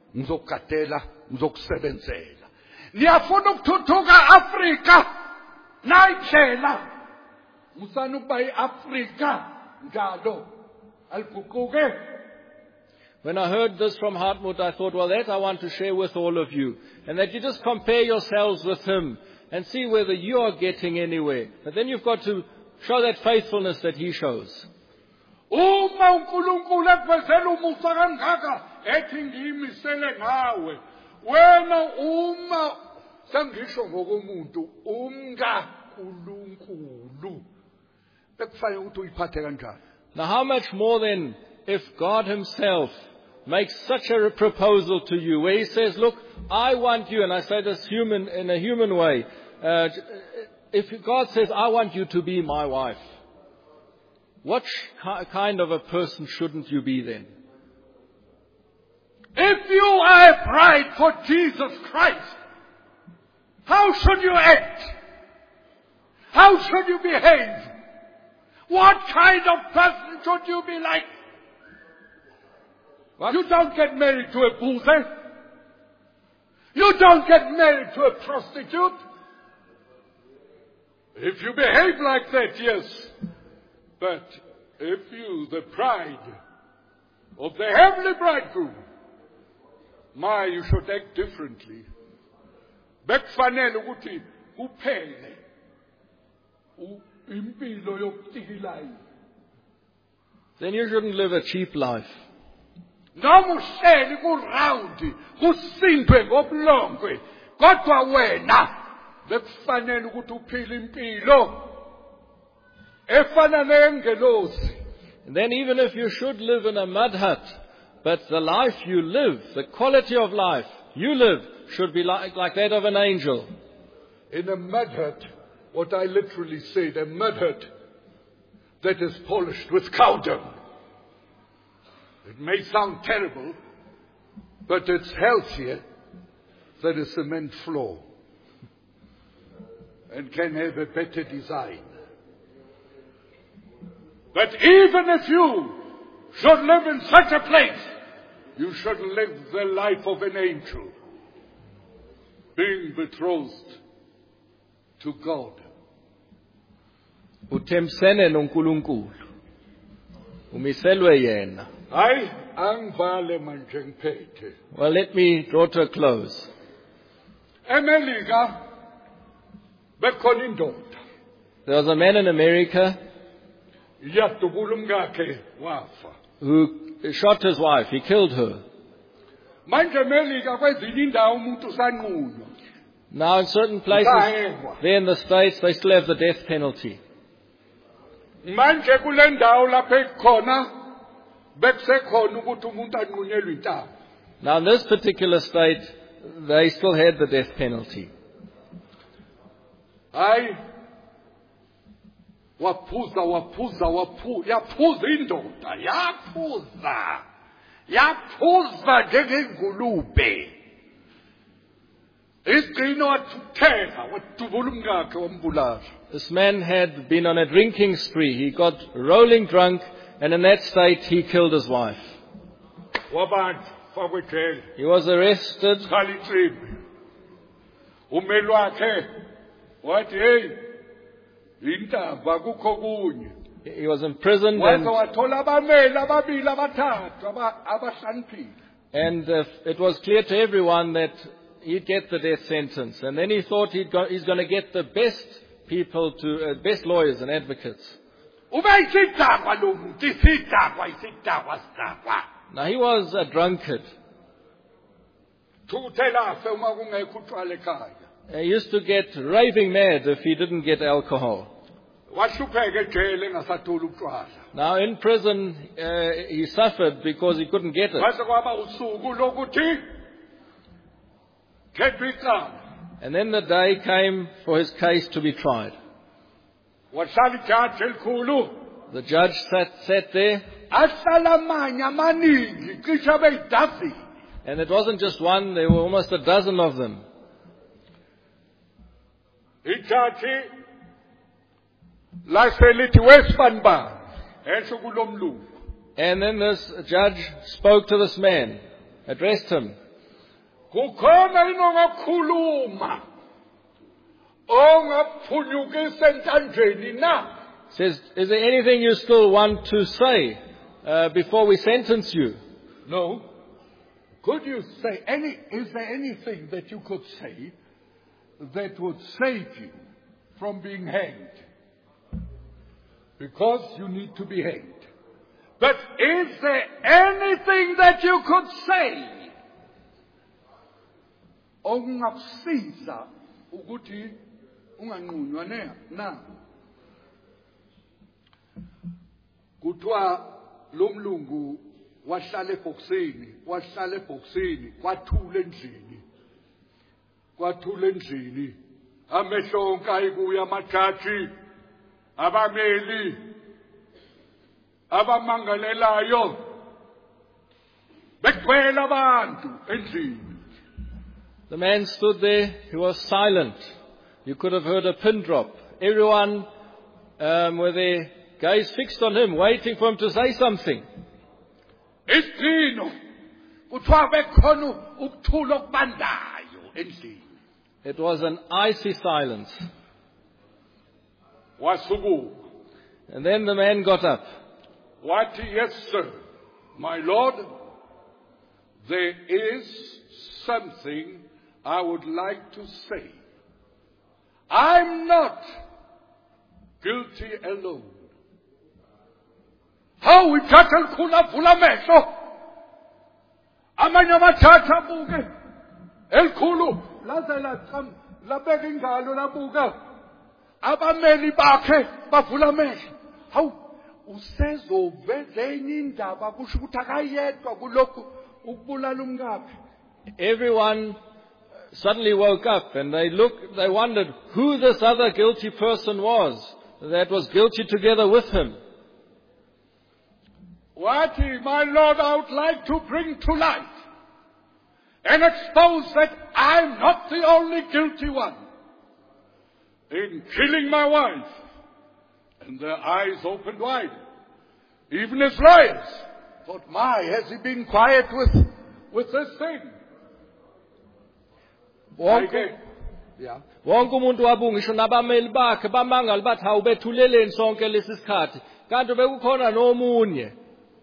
ngizokugadela ngizokusebenzela. Niyafuna ukuthuthuka Afrika nayindlela musana ukuba iAfrika njalo aliguquke. When I heard this from Hartmut, I thought, well, that I want to share with all of you. And that you just compare yourselves with him and see whether you are getting anywhere. But then you've got to show that faithfulness that he shows. Uma uNkulunkulu ekuvezela umusa kangaka ethi ngiyimisele ngawe, wena uma sengisho ngokomuntu umkaNkulunkulu bekufanele ukuthi uyiphathe kanjani. Now how much more then if God himself makes such a proposal to you where he says, look, I want you, and I say this human in a human way, uh, if God says, I want you to be my wife, what kind of a person shouldn't you be then? If you are a bride for Jesus Christ, how should you act? How should you behave? What kind of person should you be like? What? You don't get married to a boozer. You don't get married to a prostitute. If you behave like that, yes. But if you, the bride of the heavenly bridegroom, my, you should act differently. Bekufanele ukuthi uphele impilo yokutikilana. Then you shouldn't live a cheap life. Noma uhleli kuround kusindwe ngobulongwe kodwa wena bekufanele ukuthi uphile impilo efana nengelosi. And then even if you should live in a mud hut, but the life you live, the quality of life you live should be like, like that of an angel. In a mud hut, what I literally said, a mud hut that is polished with cow dung. It may sound terrible, but it's healthier than a cement floor and can have a better design. But even if you should live in such a place, you should live the life of an angel, being betrothed to God. Uthembisene noNkulunkulu. Umiselwe yena. Hayi angivale manje ngiphethe. Well, let me draw to a close. eMelika bekhona indoda. There was a man in America yadubula umkakhe wafa. who shot his wife. He killed her. Manje eMelika kwezinye indawo umuntu usanqunywa. Now in certain places, there in the States, they still have the death penalty. Manje kule ndawo lapho ekhona bekusekhona ukuthi umuntu anqunyelwe intaba. Now in this particular state, they still had the death penalty. Hayi waphuza waphuza waphuza yaphuza indoda yaphuza yaphuza njengengulube. Isigcino wathuthela wadubula umkakhe wambulala. This man had been on a drinking spree. He got rolling drunk, and in that state he killed his wife. Wabantu fakwe ejele. He was arrested. Khala insimbi. Umeli wakhe wathi hey intaba kukho kunye. He was imprisoned, Waze and, wathola abameli ababili abathathu abahlaniphile. and uh, it was clear to everyone that he'd get the death sentence. And then he thought he'd go, he's going to get the best people, to uh, best lawyers and advocates. Ube isidakwa lo muntu isidakwa isidakwa sidakwa. Now he was a drunkard. Thuthela afe uma kungekho utshwala ekhaya. He used to get raving mad if he didn't get alcohol. Wahlupheka ejele engasatholi utshwala. Now in prison, uh, he suffered because he couldn't get it. Waze kwaba usuku lokuthi khethwa icala. And then the day came for his case to be tried. Wahlala ijaji elikhulu. The judge sat, sat there, Ahlala amanye amaningi cishe abeyidozen. and it wasn't just one, there were almost a dozen of them. Ijaji laselithi wesifaniba esho kulomlungu. And then this judge spoke to this man, addressed him. kukhona inongakhuluma ongaphunyukisa entandleni na? Says, is there anything you still want to say uh, before we sentence you? No. Could you say any, is there anything that you could say that would save you from being hanged? Because you need to be hanged. But is there anything that you could say okungakusiza ukuthi unganqunywa na? Kuthiwa lo mlungu wahlala ebhokisini, wahlala ebhokisini, kwathula endlini. Kwathula endlini. Amehlo onke ayikuya amajaji, abameli, abamangalelayo. Begcwele abantu endlini. The man stood there, he was silent. You could have heard a pin drop. Everyone um, with their gaze fixed on him, waiting for him to say something. Isqino kuthiwa bekhona ukuthula okubandayo endlini. It was an icy silence. Wasukuma. And then the man got up. Wathi, yes sir, my lord, there is something I would like to say. I'm not guilty alone. How ithatha elikhulu avula amehlo. Amanye amajaji abuke. Elikhulu laze laqam labeka ingalo labuka. Abameli bakhe bavula amehlo. Hawu usezoveza enye indaba kusho ukuthi akayedwa kulokhu ukubulala umkakhe. Everyone suddenly woke up and they looked, they wondered who this other guilty person was that was guilty together with him. Wathi, my lord, I would like to bring to light and expose that I'm not the only guilty one in killing my wife. And their eyes opened wide. Even his lawyers thought, my, has he been quiet with, with this thing? Wonke Yeah. wonke umuntu wabunga ngisho nabameli bakhe bamangala bathi awubethuleleni sonke lesi sikhathi kanti bekukhona nomunye.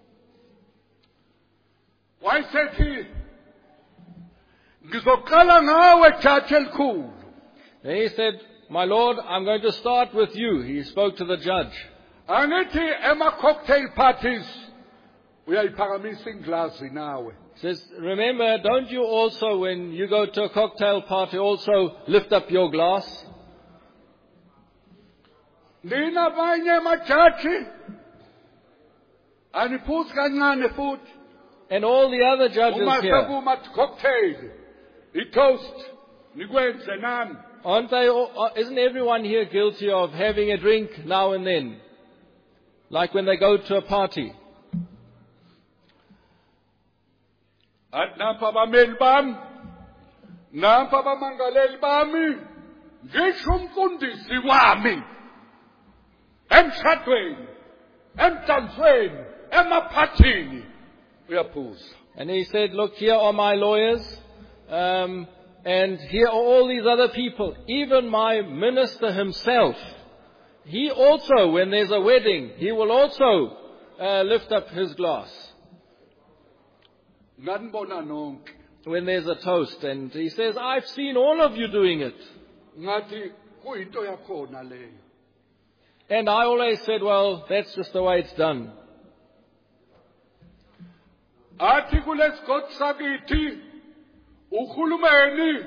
Why said he, ngizoqala ngawe jaji elikhulu. And he said, my lord, I'm going to start with you. He spoke to the judge. Angithi ema cocktail parties uyayiphakamisa inglasi nawe. He says, remember, don't you also, when you go to a cocktail party, also lift up your glass? Nina abanye amajaji aniphuzi kancane futhi. And all the other judges Uma here, sekuma cocktail, i-toast, nikwenze nami. aren't they all, isn't everyone here guilty of having a drink now and then? Like when they go to a party. At nampa abameli bami, nampa abamangaleli bami, ngisho umfundisi wami, emshadweni, emdansweni, emaphathini, uyaphuza. And he said, look, here are my lawyers, um, and here are all these other people. Even my minister himself, he also, when there's a wedding, he will also uh, lift up his glass. Nganibona nonke. When there's a toast, and he says, I've seen all of you doing it. Ngathi kuyinto yakhona leyo. And I always said, well, that's just the way it's done. Athi kulesigodi sakithi uhulumeni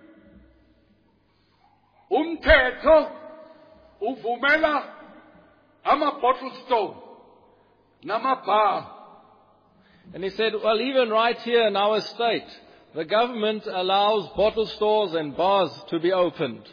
umthetho uvumela ama-bottle store nama-bar. And he said, well, even right here in our state, the government allows bottle stores and bars to be opened.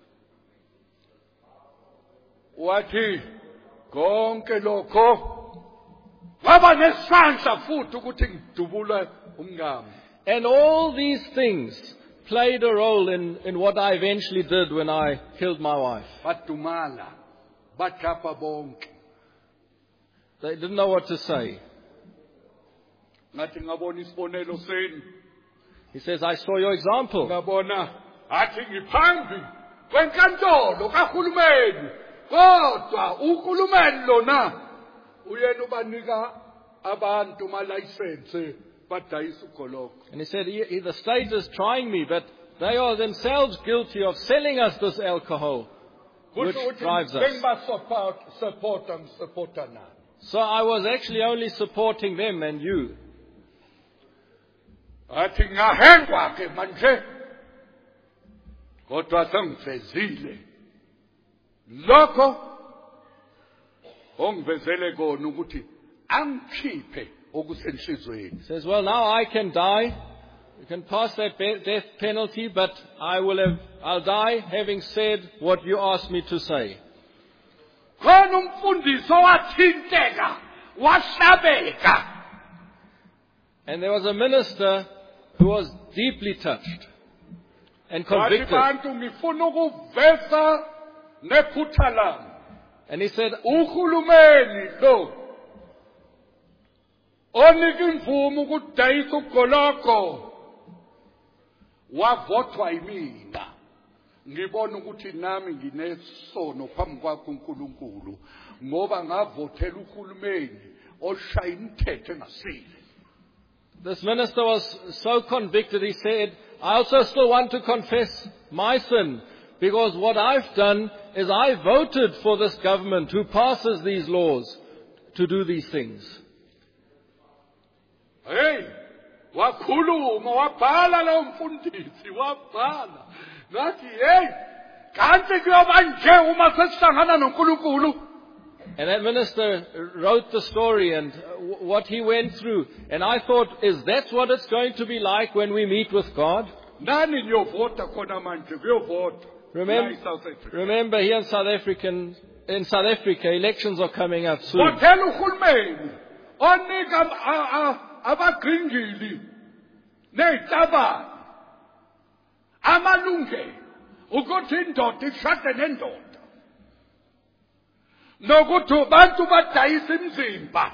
Wathi konke lokho waba nesandla futhi ukuthi ngidubule umngami. And all these things played a role in, in what I eventually did when I killed my wife. Badumala, bathapha bonke. They didn't know what to say. Ngathi ngabona isibonelo senu. He says, I saw your example. ngabona athi ngiphambi kwenkantolo kahulumeni kodwa uhulumeni lona uyena ubanika abantu ma license badayisa ugoloko. And he said, he, he- the state is trying me, but they are themselves guilty of selling us this alcohol, which Kusho ukuthi drives us. bengiba support supporta ngisupporta nani. So I was actually only supporting them and you. Athi ngahengwa ke manje kodwa sengifezile lokho ongivezele kona ukuthi angikhiphe okusenhlizweni. He says, well, now I can die. You can pass that be- death penalty, but I will have, I'll die having said what you asked me to say. Khona umfundisi owathinteka wahlabeka. And there was a minister who was deeply touched and Wathi convicted. bantu ngifuna ukuveza nephutha lami. And he said, Uhulumeni lo onika imvumo ukudayisa ugoloko wavothwa yimina. Ngibona ukuthi nami nginesono phambi kwakho uNkulunkulu ngoba ngavothela uhulumeni oshaya imithetho engasile. this minister was so convicted, he said, I also still want to confess my sin, because what I've done is I voted for this government who passes these laws to do these things. Hey, wakhuluma wabhala lo mfundisi wabhala. Ngathi hey, kanti kuyoba nje uma sesihlangana noNkulunkulu. And that minister wrote the story and uh, w- what he went through. And I thought, is that what it's going to be like when we meet with God? Nani niyovota khona manje kuyovota. Remember, La eSouth Africa. remember here in South African, in South Africa, elections are coming up soon. Vothela uhulumeni onika ab- a- a- abagringili nezitabane amalungelo ukuthi indoda ishade nendoda. Nokuthi abantu badayisa imizimba.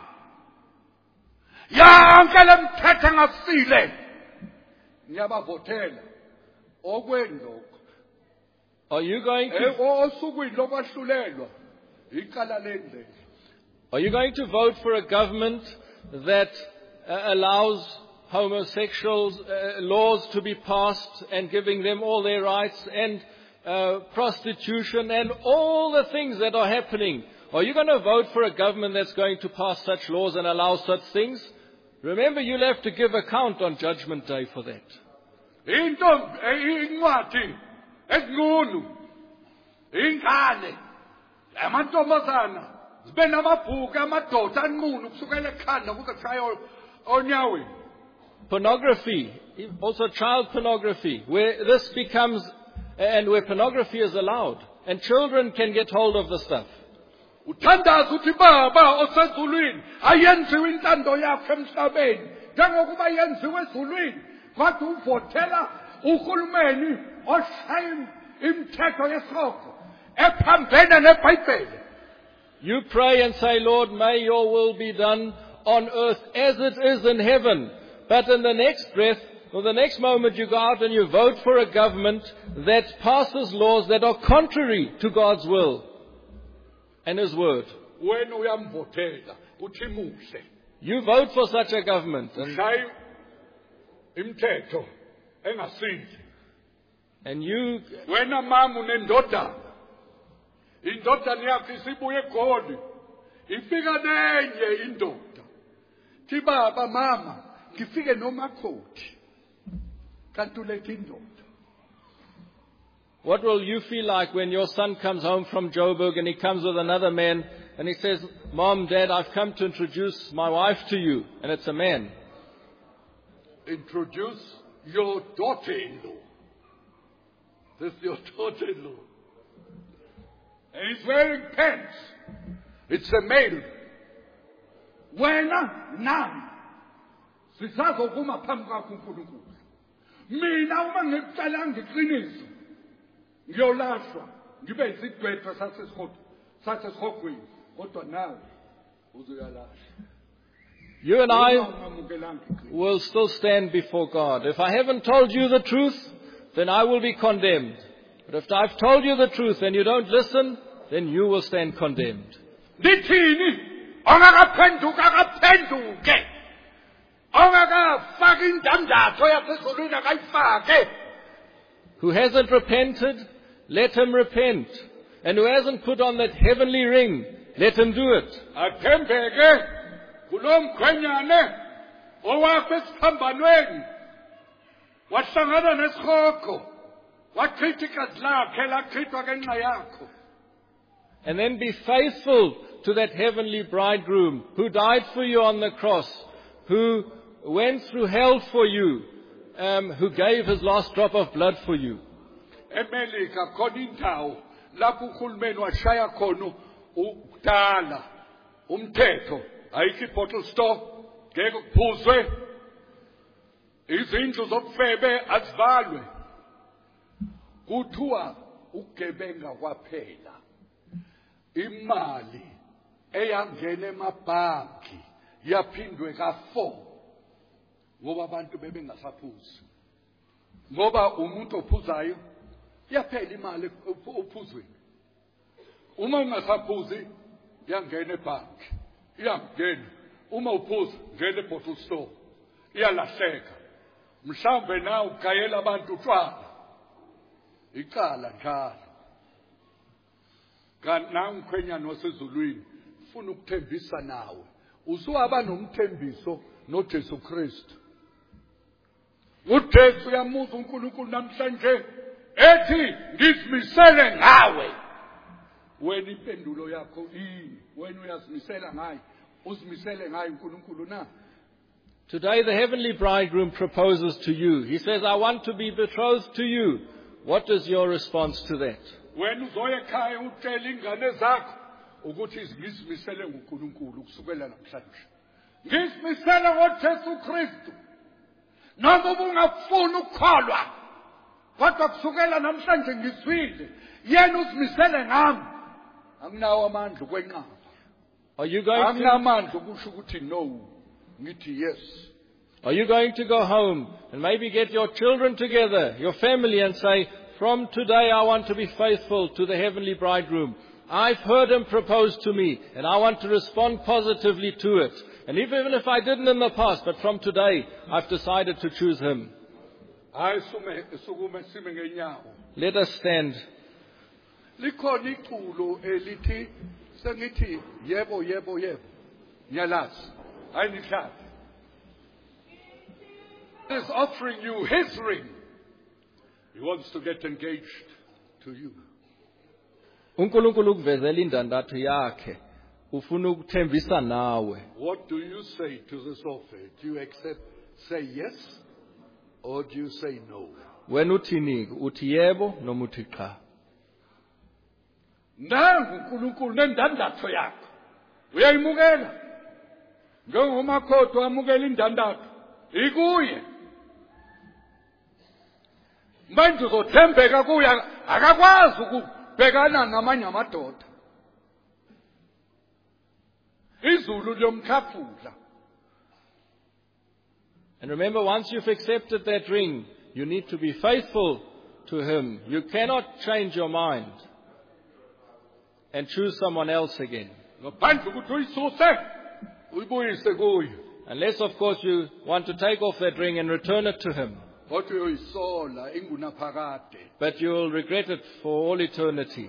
Yonke lemthetho engasile. Ngiyabavothela okwendoko. Are you going to, Osukwini lokwahlulelwa icala lendlela. are you going to vote for a government that uh, allows homosexuals uh, laws to be passed and giving them all their rights and uh, prostitution and all the things that are happening? Are you going to vote for a government that's going to pass such laws and allow such things? Remember, you'll have to give account on Judgment Day for that. Into incwadi ezinkulu ingane amantombazana zibe namabhuku amadoda anqunu kusukela ekhanda kuze kushaya onyaweni. Pornography, also child pornography, where this becomes, and where pornography is allowed, and children can get hold of the stuff. Uthandaza ukuthi baba osezulwini ayenziwe intando yakhe emhlabeni njengokuba yenziwe ezulwini kodwa uvothela uhulumeni oshaya imithetho yesoko ephambene neBhayibheli. You pray and say, Lord, may your will be done on earth as it is in heaven. But in the next breath, or the next moment, you go out and you vote for a government that passes laws that are contrary to God's will and His word. Wena uyamvothela uthi muhle. You vote for such a government, and, Shaya imithetho engasile. and you, Wena mama unendodana. Indodana yakho isibuye eGoli. Ifika nenye indoda. Thi baba mama ngifike nomakoti. Kanti ulethe indoda. what will you feel like when your son comes home from Joburg and he comes with another man and he says, Mom, Dad, I've come to introduce my wife to you, and it's a man. Introduce your daughter-in-law. This is your daughter-in-law. And he's wearing pants. It's a male. Wena nami sisazokuma phambi kwakho uNkulunkulu. Mina uma ngikucalanga iqiniso ngiyolashwa ngibe isidwethu sasesihoko sasesihogweni kodwa nawe uzoyalashwa. You and I Ungamukelanga iqiniso. will still stand before God. If I haven't told you the truth, then I will be condemned. But if I've told you the truth and you don't listen, then you will stand condemned. Ndithini ongakaphenduka akaphenduke. Ongakafaki indandatho yasezulwini akayifake. Who hasn't repented, let him repent. And who hasn't put on that heavenly ring, let him do it. Athembeke kulo mkhwenyane owakho esiphambanweni. Wahlangana nesikhoko. Wachitha igazi lakhe lachithwa ngenxa yakho. And then be faithful to that heavenly bridegroom who died for you on the cross, who went through hell for you, um, who gave his last drop of blood for you. eMelika khona indawo lapho uhulumeni washaya khona ukudala umthetho ayikho i-bottle store ngeke kuphuzwe izindlu zobufebe azivalwe kuthiwa ukugebenga kwaphela imali eyangena emabhanki yaphindwe ka-four ngoba abantu bebengasaphuzi ngoba umuntu ophuzayo yaphela imali ophuzweni uma ungasaphuzi yangena ebhanki iyangena uma uphuza ngene e-bottle store iyalahleka mhlambe nawe ugayela abantu utshwala icala njalo kanti nawe mkhwenyana wasezulwini ufuna ukuthembisa nawe usuwaba nomthembiso noJesu Kristu uJesu uyamuza uNkulunkulu namhlanje ethi ngizimisele ngawe wena impendulo yakho yini wena uyazimisela ngaye uzimisele ngaye uNkulunkulu na. Today the heavenly bridegroom proposes to you. He says, I want to be betrothed to you. What is your response to that? Wena uzoya ekhaya utshela ingane zakho ukuthi ngizimisele ngoNkulunkulu kusukela namhlanje. Ngizimisele ngoJesu Kristu. Noma ungafuni ukukholwa kodwa kusukela namhlanje ngizwile yena uzimisele ngami anginawo amandla okwenqaba. Are you going to anginamandla ukusho ukuthi no ngithi yes? Are you going to go home and maybe get your children together, your family, and say, from today I want to be faithful to the heavenly bridegroom. I've heard him propose to me and I want to respond positively to it. And even if I didn't in the past, but from today I've decided to choose him. Let us stand. Likhona iculo elithi sengithi yebo yebo yebo nyalazi ayinihlala. He's offering you his ring. He wants to get engaged to you. uNkulunkulu ukuvezela indandatho yakhe ufuna ukuthembisa nawe. What do you say to this offer? Do you accept, say yes, or do you say no? Wena uthini? Uthi yebo noma uthi cha? Nangu uNkulunkulu nendandatho yakho. Uyayimukela. Njengomakhodo wamukela indandatho. Ikuye. Manje uzothembeka kuya akakwazi ukubhekana namanye amadoda. Izulu liyomkhafula. And remember, once you've accepted that ring, you need to be faithful to him. You cannot change your mind and choose someone else again. Unless, of course, you want to take off that ring and return it to him. But you will regret it for all eternity.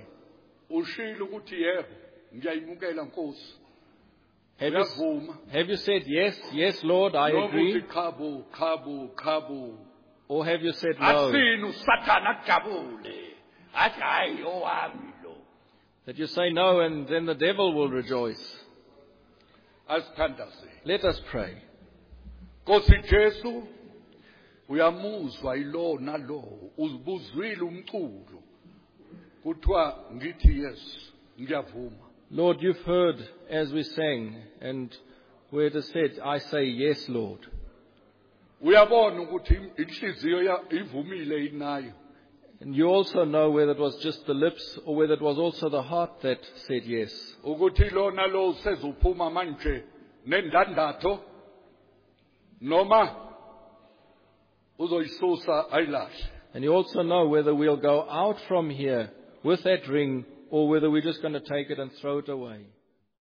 Have you, have you said, yes, yes, Lord, I agree? Or have you said no? That you say no and then the devil will rejoice. Let us pray. Nkosi Jesu uyamuzwa ilo nalo uzibuzwile umculo kuthiwa ngithi yes ngiyavuma. Lord, you've heard as we sang and where it is said, I say yes, Lord. Uyabona ukuthi inhliziyo ivumile inayo. And you also know whether it was just the lips or whether it was also the heart that said yes. Ukuthi lo nalo sezuphuma manje nendandatho noma uzoyisusa ayilahle. And you also know whether we'll go out from here with that ring or whether we're just going to take it and throw it away.